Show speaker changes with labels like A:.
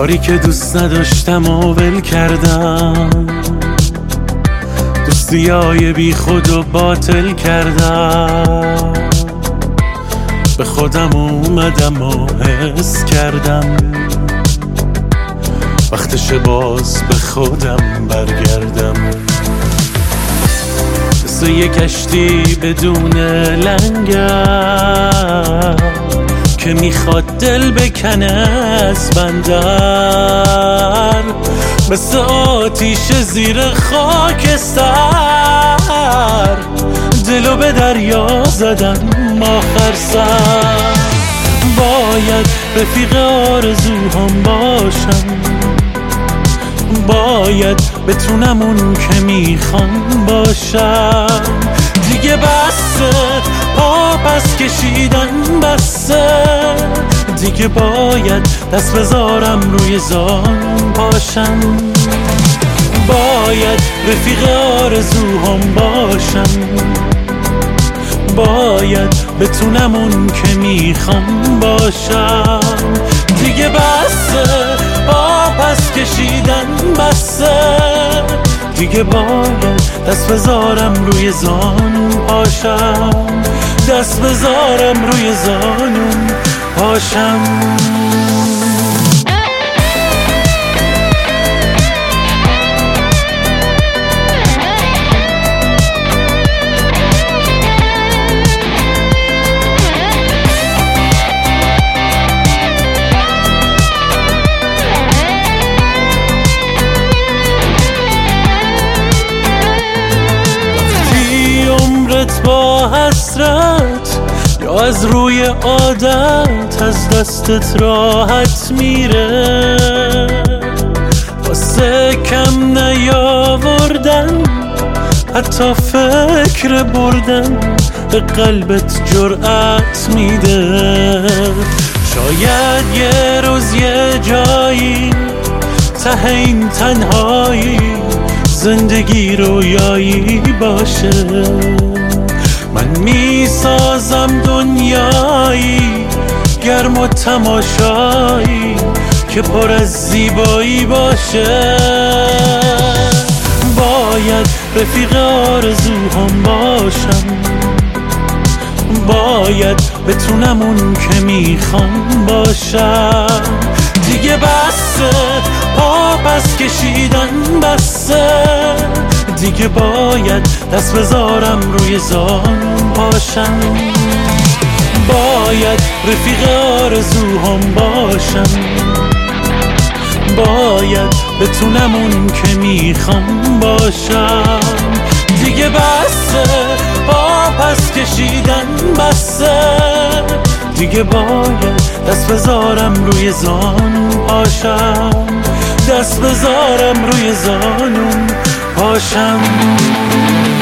A: کاری که دوست نداشتم و ول کردم، دوستیای بی خود و باطل کردم. به خودم اومدم و حس کردم وقتش باز به خودم برگردم. مثل یک کشتی بدون لنگر که میخواد دل بکنه از بندر، مثل آتیش زیر خاکستر دلو به دریا زدم آخر سر. باید رفیق آرزوهام باشم، باید بتونم اون که میخوام باشم. دیگه بسه پا پس کشیدن بسه، دیگه باید دست بذارم روی زان پاشم. باید رفیق آرزوهام باشم، باید بتونم اون که میخوام باشم. دیگه بسه پا پس کشیدن بسه، دیگه باید دست بذارم روی زانون پاشم، دست بذارم روی زانون پاشم. با حسرت یا از روی عادت از دستت راحت میره، واسه کم نیاوردن حتی فکر بردن به قلبت جرأت میده. شاید یه روز یه جایی ته این تنهایی زندگی رویایی باشه، من میسازم دنیایی گرم و تماشایی که پر از زیبایی باشه. باید رفیق آرزوهام باشم، باید بتونم اون که میخوام باشم. دیگه بسه پا پس کشیدن بسه، دیگه باید دست بذارم روی زان پاشم. باید رفیق آرزوهام باشم، باید بتونم اون که میخوام باشم. دیگه بسه پا پس کشیدن بسه، دیگه باید دست بذارم روی زانون پاشم، دست بذارم روی زانون پاشم.